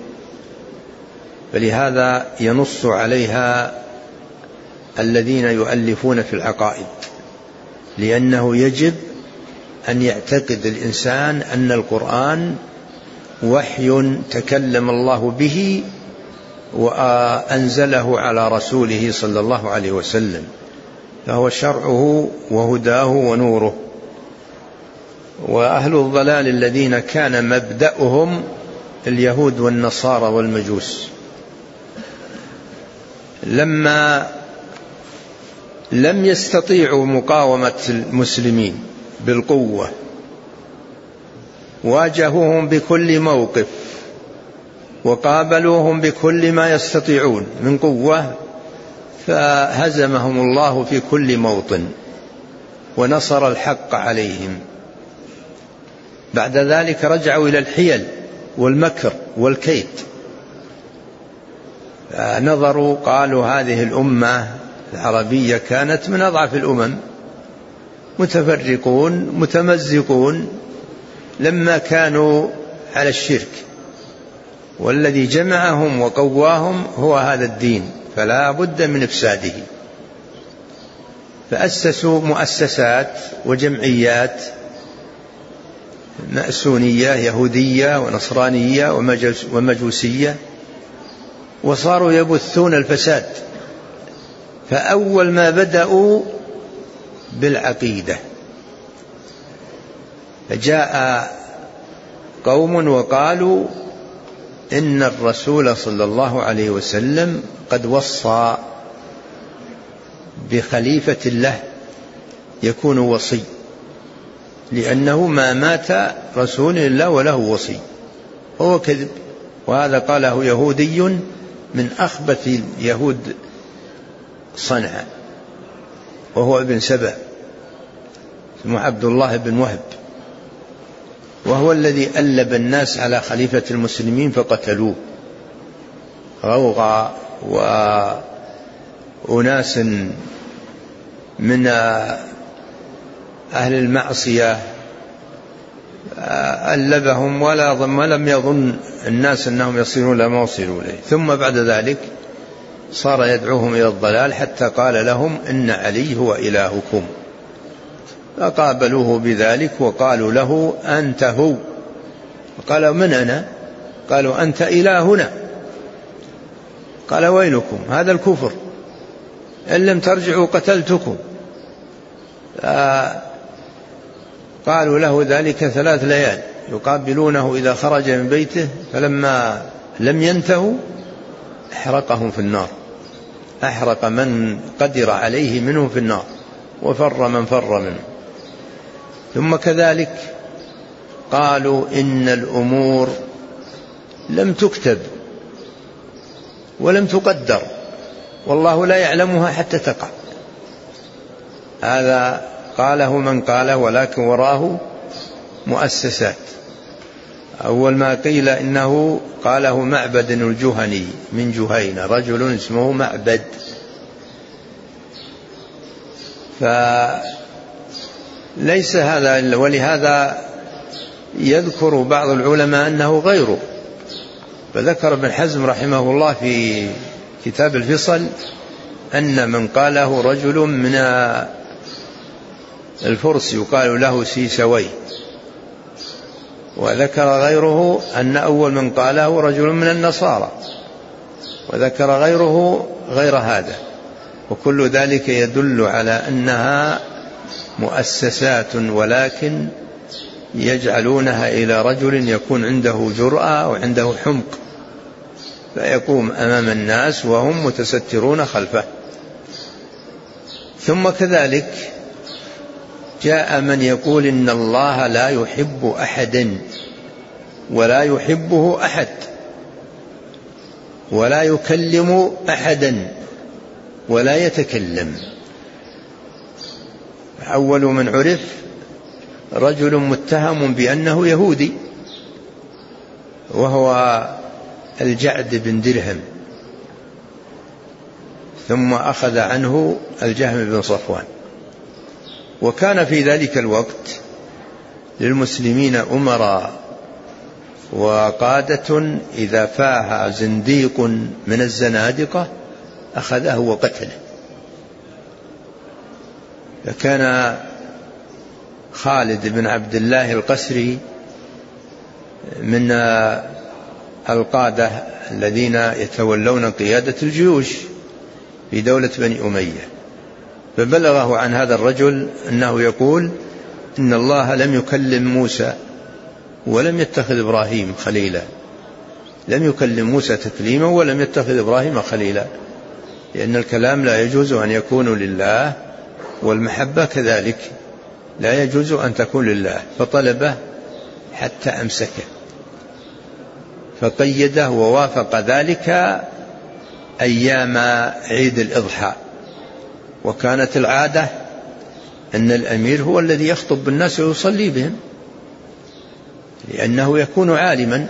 فلهذا ينص عليها الذين يؤلفون في العقائد، لأنه يجب أن يعتقد الإنسان أن القرآن وحي تكلم الله به وأنزله على رسوله صلى الله عليه وسلم، فهو شرعه وهداه ونوره. وأهل الضلال الذين كان مبدأهم اليهود والنصارى والمجوس، لما لم يستطيعوا مقاومة المسلمين بالقوة واجهوهم بكل موقف وقابلوهم بكل ما يستطيعون من قوة، فهزمهم الله في كل موطن ونصر الحق عليهم. بعد ذلك رجعوا إلى الحيل والمكر والكيد، نظروا قالوا هذه الأمة العربية كانت من أضعف الأمم، متفرقون متمزقون لما كانوا على الشرك، والذي جمعهم وقواهم هو هذا الدين، فلا بد من إفساده. فأسسوا مؤسسات وجمعيات مأسونية يهودية ونصرانية ومجوسية، وصاروا يبثون الفساد. فأول ما بدأوا بالعقيدة، فجاء قوم وقالوا إن الرسول صلى الله عليه وسلم قد وصى بخليفة الله يكون وصي، لأنه ما مات رسول الله وله وصي. هو كذب، وهذا قاله يهودي من أخبث يهود صنعاء، وهو ابن سبأ اسمه عبد الله بن وهب، وهو الذي ألب الناس على خليفة المسلمين فقتلوه. غوغا وأناس من أهل المعصية ألبهم، ولم يظن الناس أنهم يصلون لما وصلوا إليه. ثم بعد ذلك صار يدعوهم إلى الضلال حتى قال لهم إن علي هو إلهكم، فقابلوه بذلك وقالوا له أنت هو. قال من أنا؟ قالوا أنت إلهنا. قال ويلكم هذا الكفر، إن لم ترجعوا قتلتكم. قالوا له ذلك 3 ليال يقابلونه إذا خرج من بيته، فلما لم ينتهوا أحرقهم في النار، أحرق من قدر عليه منه في النار، وفر من فر منه. ثم كذلك قالوا إن الأمور لم تكتب ولم تقدر، والله لا يعلمها حتى تقع. هذا قاله من قاله، ولكن وراه مؤسسات. أول ما قيل إنه قاله معبد الجهني من جهينة، رجل اسمه معبد. فليس هذا، ولهذا يذكر بعض العلماء أنه غيره. فذكر ابن حزم رحمه الله في كتاب الفصل أن من قاله رجل من الفرس يقال له سيسوي، وذكر غيره أن أول من قاله رجل من النصارى، وذكر غيره غير هذا. وكل ذلك يدل على أنها مؤسسات، ولكن يجعلونها إلى رجل يكون عنده جرأة وعنده حمق، فيقوم أمام الناس وهم متسترون خلفه. ثم كذلك جاء من يقول إن الله لا يحب أحدا ولا يحبه أحد ولا يكلم أحدا ولا يتكلم. أول من عرف رجل متهم بأنه يهودي، وهو الجعد بن درهم، ثم أخذ عنه الجهم بن صفوان. وكان في ذلك الوقت للمسلمين أمراء وقادة، إذا فاها زنديق من الزنادقة أخذه وقتله. فكان خالد بن عبد الله القسري من القادة الذين يتولون قيادة الجيوش في دولة بني أمية، فبلغه عن هذا الرجل أنه يقول إن الله لم يكلم موسى ولم يتخذ إبراهيم خليلا، لم يكلم موسى تكليما ولم يتخذ إبراهيم خليلا، لأن الكلام لا يجوز أن يكون لله، والمحبة كذلك لا يجوز أن تكون لله. فطلبه حتى أمسكه، فقيده ووافق ذلك أيام عيد الإضحى. وكانت العادة أن الأمير هو الذي يخطب بالناس ويصلي بهم، لأنه يكون عالما.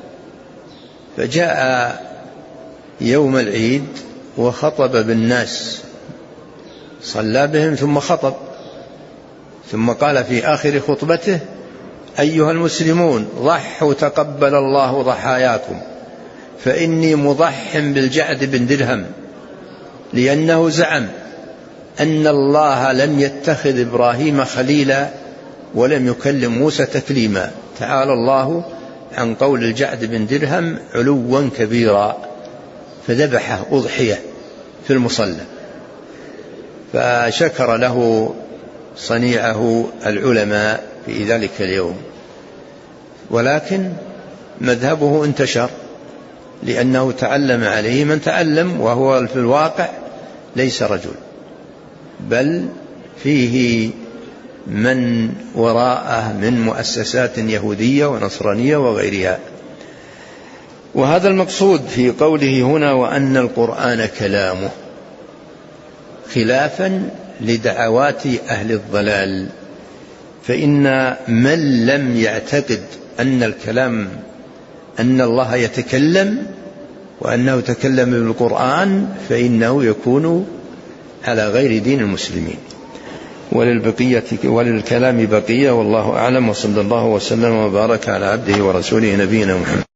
فجاء يوم العيد وخطب بالناس، صلى بهم ثم خطب، ثم قال في آخر خطبته: أيها المسلمون ضحوا تقبل الله ضحاياكم، فإني مضح بالجعد بن درهم، لأنه زعم أن الله لم يتخذ إبراهيم خليلا ولم يكلم موسى تكليما. تعالى الله عن قول الجعد بن درهم علوا كبيرا، فذبحه أضحية في المصلى. فشكر له صنيعه العلماء في ذلك اليوم، ولكن مذهبه انتشر لأنه تعلم عليه من تعلم، وهو في الواقع ليس رجل، بل فيه من وراءه من مؤسسات يهودية ونصرانية وغيرها. وهذا المقصود في قوله هنا: وأن القرآن كلامه، خلافا لدعوات أهل الضلال. فإن من لم يعتقد أن الكلام، أن الله يتكلم وأنه تكلم بالقرآن، فإنه يكون على غير دين المسلمين. وللكلام بقية، والله أعلم، وصلى الله وسلم وبارك على عبده ورسوله نبينا محمد.